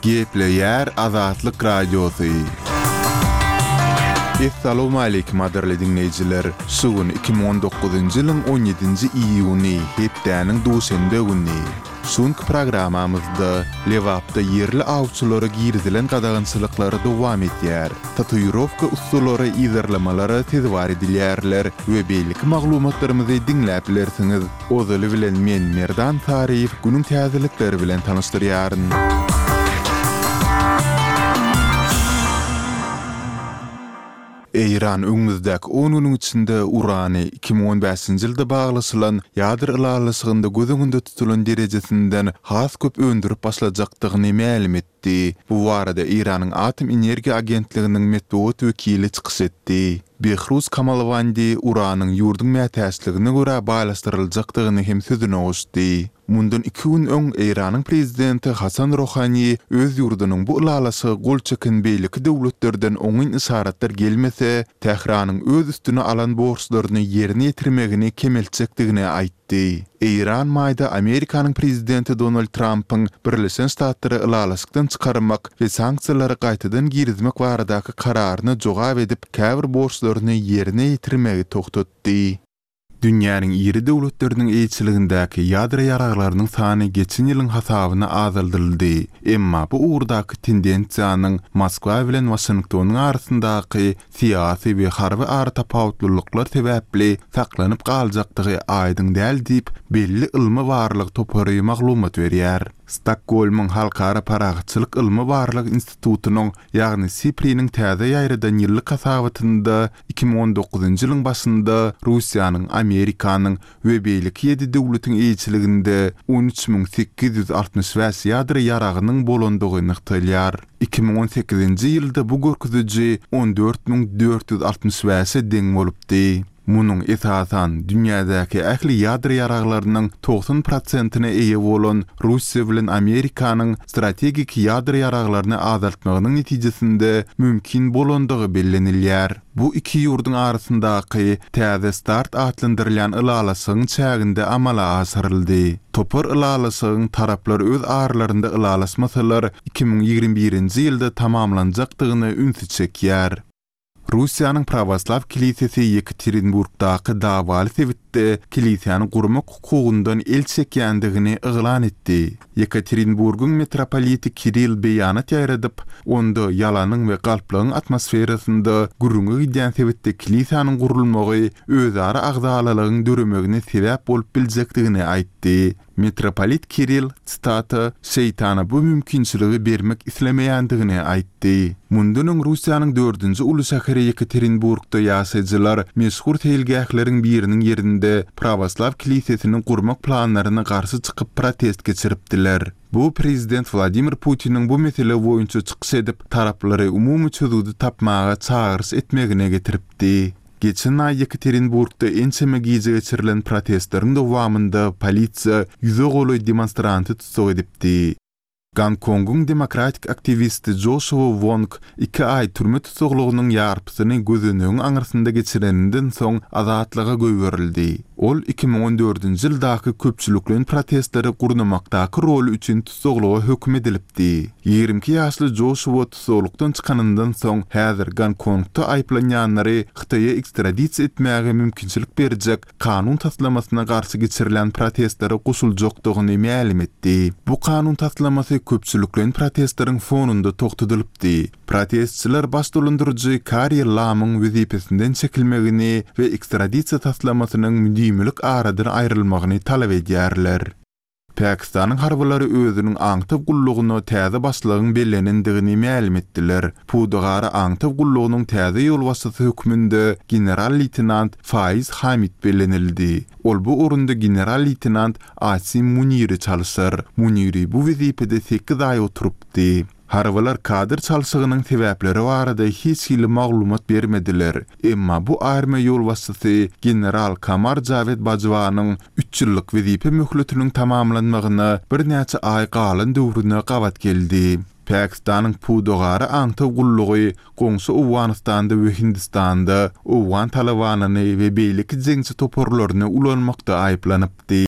Gepleyer Azatlyk Radiosu. Assalamu alaykum aderli dinleyijiler. Sugun 2019-njy ýylyň 17-nji iýuny hepdäniň duşende günni. Şonky programamyzda Lewapda yerli awçylara girdilen gadagynçylyklary dowam etýär. Tatuýrowka usullary ýerlemelere tezwar edilýärler we beýlik maglumatlarymyzy dinläp bilersiňiz. Ozaly bilen men Merdan Taryýew günüň täzelikleri bilen tanystyryaryn. İran öňümüzdäki 10 güniň içinde urany 2015-nji ýylda baglasylan ýadyr ýylalyşygynda gözüňde tutulan derejesinden has köp öndürip başlajakdygyny ma'lum etdi. Bu barada Iranyň Atom Energiýa Agentliginiň medeniýet wekili çykyş etdi. Behruz Kamalwandi uranyň ýurdun mätäçligine görä baýlaşdyryljakdygyny hem sözüne goşdy. Mundan 2 gün öň Iranyň prezidenti Hasan Rohani öz ýurdunyň bu ýylalyşy gol çeken beýlik döwletlerden oňun isaratlar gelmese, Tehranyň öz üstüne alan borçlaryny ýerine ýetirmegini kemelçekdigini aýtdy. İran maýda Amerikanyň prezidenti Donald Trump'yň Birleşen Ştatlary ýylalyşykdan çykarmak we sanksiýalary gaýtadan girizmek baradaky kararyny jogap edip, käbir borçlaryny ýerine ýetirmegi toktatdy. Dünýäniň ýeri döwletleriniň eýçiligindäki ýadra ýaraglarynyň sany geçen ýylyň hasabyna azaldyryldy. Emma bu ugrdaky tendensiýanyň Moskwa bilen Washingtonyň arasyndaky syýasy we harby artapawutlylyklar sebäpli saklanyp galjakdygy aýdyň däl diýip belli ilmi barlyk topary maglumat berýär. Stockholm'un Halkara Paragçylyk Ilmi Barlyk Institutunyň ýagny SIPRI-niň täze ýaýradan ýyllyk hasabatynda 2019-njy ýylyň başynda Russiýanyň, Amerikanyň we beýlik 7 döwletiň eýçiliginde 13.860 ýadra ýaragynyň bolandygyny ýagtylýar. 2018-nji ýylda bu görkeziji 14.460 deň bolupdy. Munun esasan dünýädäki ähli ýadra ýaraglarynyň 90%-ne eýe bolan Russiýa bilen Amerikanyň strategik ýadra ýaraglaryny azaltmagynyň netijesinde mümkin bolandygy bellenilýär. Bu iki ýurdun arasyndaky täze start atlandyrılan ýylalyşyň çäginde amala asyryldy. Topar ýylalyşyň taraplar öz aralarynda ýylalyşmasalar 2021-nji ýylda tamamlanjakdygyny ünsü çekýär. Russiýanyň Pravoslav Kilisiýasy Yekaterinburgdaky dawaly sebitde kilisiýany gurmak hukugundan el çekýändigini yglan etdi. Yekaterinburgyň metropoliti Kirill beýanat ýaýradyp, onda ýalanyň we galplygyň atmosferasynda gurungy gidýän sebitde kilisiýanyň gurulmagy özara agdalylygyň döremegine sebäp bolup biljekdigini aýtdy. Metropolit Kirill stata şeytana bu mümkinçiligi bermek islemeýändigini aýtdy. Mundan Russiýanyň 4-nji uly şäheri Yekaterinburgda ýaşaýjylar meşhur teýilgähleriň biriniň ýerinde Pravoslav kilisiýasynyň gurmak planlaryna garşy çykyp protest geçiripdiler. Bu prezident Vladimir Putin'in bu mesele boýunça çykyş edip taraplary umumy çözüwdi tapmaga çağırış etmegine getiripdi. Geçen ay Yekaterinburgda ençeme gize geçirilen protestlerin dowamında polisiýa 100 goloy demonstranty tutsak edipdi. Gonkong'un demokratik aktivisti Joshua Wong 2 ay türme tutuklugynyň ýarpysyny gözüniň aňyrsynda geçireninden soň azatlyga göýberildi. Ol 2014-nji ýyldaky köpçülikliň protestleri gurnamakdaky rol üçin tutukluga hökm edilipdi. 22 ýaşly Joshua tutuklukdan çykanyndan soň häzir Gonkongda aýplanýanlary Hytaýa ekstradisiýa etmäge mümkinçilik berjek kanun taslamasyna garşy geçirilen protestlere goşuljakdygyny ma'lum etdi. Bu kanun taslamasy köpçülikliň protestleriň fonunda toktadylypdy. Protestçiler başdolandyrjy Kari Lamyň wezipesinden çekilmegini we ekstradisiýa taslamasynyň müdimlik aradan aýrylmagyny talap edýärler. Pakistanyň harbylary özüniň aňtyp gullugyny täze başlygyň bellenendigini ma'lum etdiler. Pudagara aňtyp gullugynyň täze ýolbaşçysy hökmünde general-leytenant Faiz Hamid bellenildi. Ol bu orunda general-leytenant Asim Muniri çalyşar. Muniri bu wezipede 8 ay oturupdy. Harbalar kadir çalşygynyň sebäpleri barada hiç hili maglumat bermediler. Emma bu aýrma ýolbaşçysy general Kamar Javed Bajwanyň 3 ýyllyk wezipe möhletiniň tamamlanmagyna bir näçe ay galan döwrüne gawat geldi. Pakistanyň pudagary aňtyp gullugy goňşy Awganistanda we Hindistanda Awgan talabanyny we beýlik jeňçi toporlaryny ulanmakda aýplanypdy.